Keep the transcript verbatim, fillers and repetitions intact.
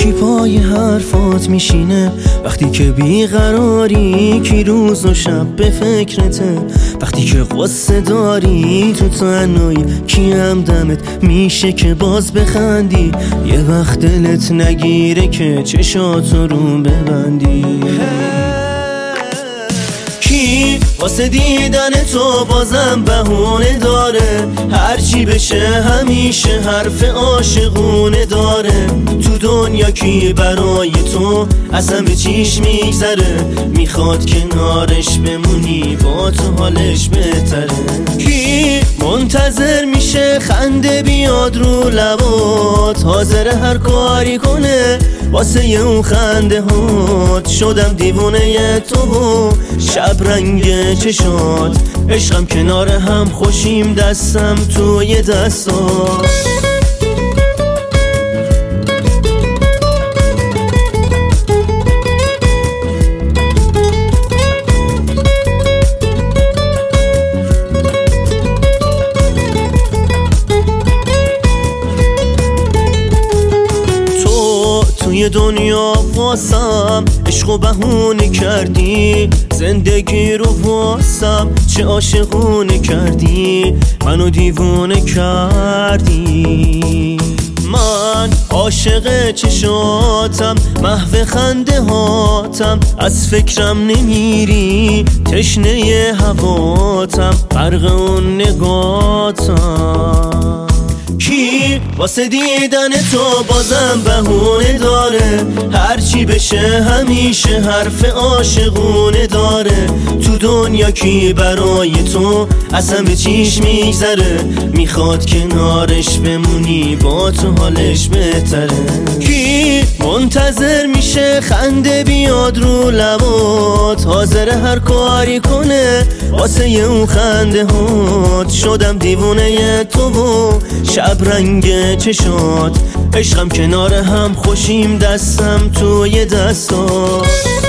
کی پای حرفات میشینه وقتی که بیقراری؟ کی روز و شب به فکرته وقتی که قصه داری تو تنهایی؟ کی همدمت میشه که باز بخندی یه وقت دلت نگیره که چشاتو رو ببندی؟ کی واسه دیدن تو بازم بهونه داره؟ هرچی بشه همیشه حرف عاشقونه داره. تو دنیا کی برای تو از همه چیش میگذره؟ میخواد کنارش بمونی با تو حالش بهتره. کی منتظر میشه خنده بیاد رو لبات؟ حاضر هر کاری کنه واسه اون خنده هات. شدم دیوونه تو شب رنگ چشات، عشقم کنار هم خوشیم دستم توی دستات. توی دنیا واسم عشق و بهونه کردی، زندگی رو واسم چه عاشقونه کردی، منو دیوونه کردی. من عاشق چشاتم، محو خنده هاتم، از فکرم نمیری، تشنه هواتم، غرق اون نگاتم. کی واسه دیدن تو بازم بهونه داره؟ هرچی بشه همیشه حرف عاشقونه داره. تو دنیا کی برای تو از همه چیش میگذره؟ میخواد کنارش بمونی با تو حالش بهتره. کی منتظر میشه خنده بیاد رو لبات؟ حاضر هر کاری کنه واسه اون خنده هات. شدم دیوونه تو شب رنگ چشات، عشقم کنار هم خوشیم دستم توی دستات.